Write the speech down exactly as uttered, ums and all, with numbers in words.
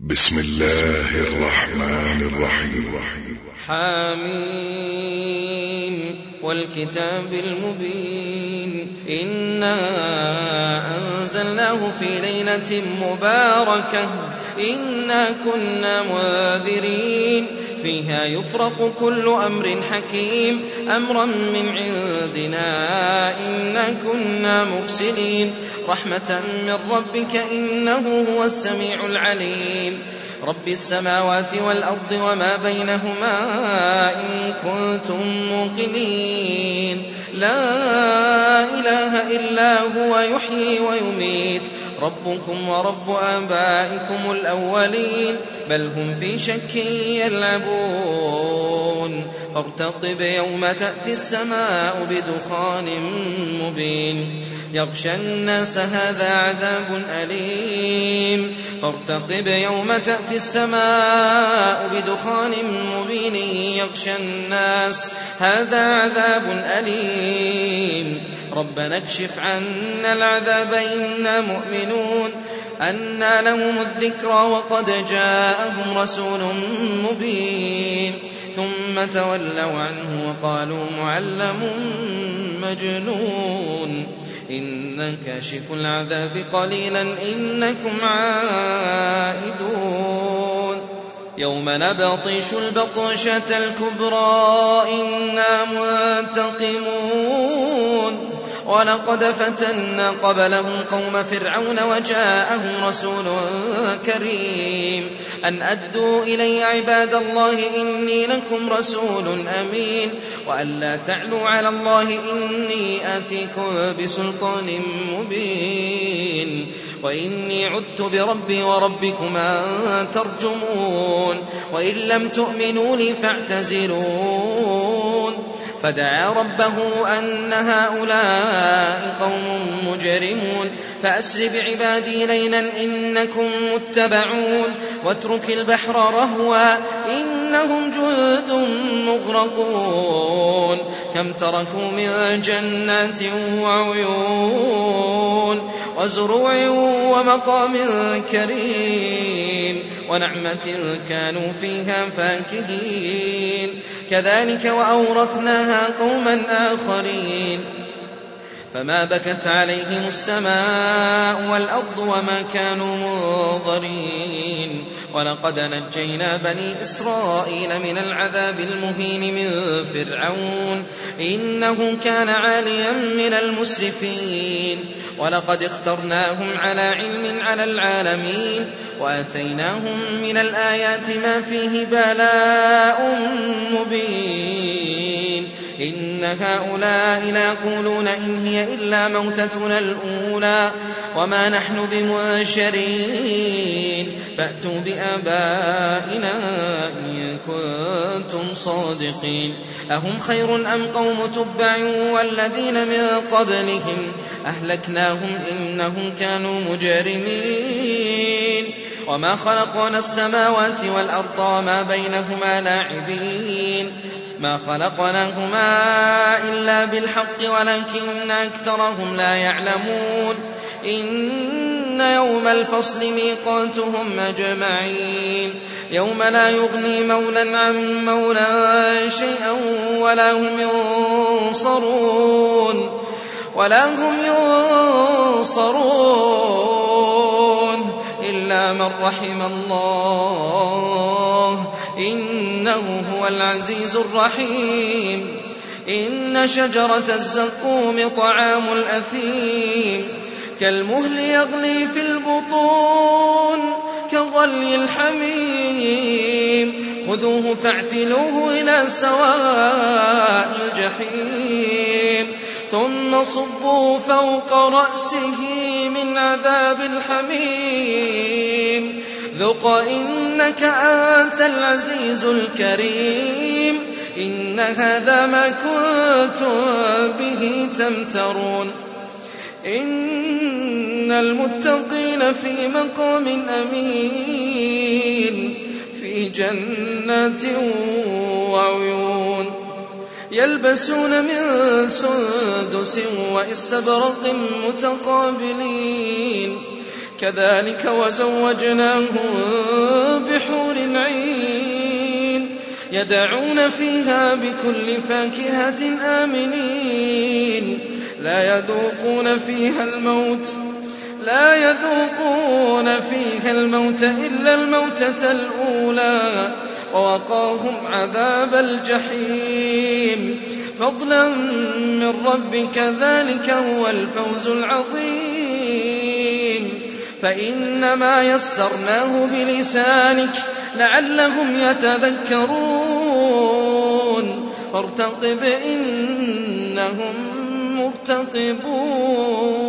بسم الله الرحمن الرحيم. حميم والكتاب المبين إنا أنزلناه في ليلة مباركة إنا كنا منذرين فيها يفرق كل أمر حكيم أمرا من عندنا إنا كنا مرسلين رحمة من ربك إنه هو السميع العليم رب السماوات والأرض وما بينهما إن كنتم موقنين لا إله إلا هو يحيي ويميت ربكم ورب آبائكم الأولين بل هم في شك يلعبون فارتقب يوم تأتي السماء بدخان مبين يغشى الناس هذا عذاب أليم فارتقب يوم تأتي السماء بدخان مبين يغشى الناس هذا عذاب أليم ربنا اكشف عنا العذاب إنا مؤمنون أنى لهم الذكرى وقد جاءهم رسول مبين ثم تولوا عنه وقالوا معلم مجنون إن كاشف العذاب قليلا إنكم عائدون يوم نبطش البطشة الكبرى إنا منتقمون ولقد فتنا قبلهم قوم فرعون وجاءهم رسول كريم أن أدوا إلي عباد الله إني لكم رسول أمين وأن لا تعلوا على الله إني آتيكم بسلطان مبين وإني عدت بربي وربكم أن ترجمون وإن لم تؤمنوا لي فاعتزلون فدعا ربه أن هؤلاء قوم مجرمون فأسر بعبادي ليلا إنكم متبعون واترك البحر رهوا إنهم جند مغرقون كم تركوا من جنات وعيون وزروع ومقام كريم ونعمة كانوا فيها فاكهين كذلك وأورثناها قوما آخرين فما بكت عليهم السماء والأرض وما كانوا منظرين ولقد نجينا بني إسرائيل من العذاب المهين من فرعون إنه كان عاليا من المسرفين ولقد اخترناهم على علم على العالمين وآتيناهم من الآيات ما فيه بلاء مبين إن هؤلاء ليقولون إن هي إلا موتتنا الأولى وما نحن بمنشرين فأتوا بآبائنا إن كنتم صادقين أهم خير أم قوم تبع والذين من قبلهم أهلكناهم إنهم كانوا مجرمين وما خلقنا السماوات والأرض وما بينهما لاعبين ما خلقناهما إلا بالحق ولكن أكثرهم لا يعلمون إن يوم الفصل ميقاتهم أجمعين يوم لا يغني مولى عن مولى شيئا ولا هم ينصرون ولا هم ينصرون إلا من رحم الله إنه هو العزيز الرحيم إن شجرة الزقوم طعام الأثيم كالمهل يغلي في البطون كغلي الحميم خذوه فاعتلوه إلى سواء الجحيم ثم صبوا فوق رأسه من عذاب الحميم ذق إنك أنت العزيز الكريم إن هذا ما كنتم به تمترون إن المتقين في مقام أمين في جنات وعيون يلبسون من سندس واستبرق متقابلين كذلك وزوجناهم يدعون فيها بكل فاكهة آمنين لا يذوقون فيها الموت لا يذوقون فيها الموت إلا الموتة الأولى ووقاهم عذاب الجحيم فضلا من ربك ذلك هو الفوز العظيم فإنما يسرناه بلسانك لعلهم يتذكرون فارتقب إنهم مرتقبون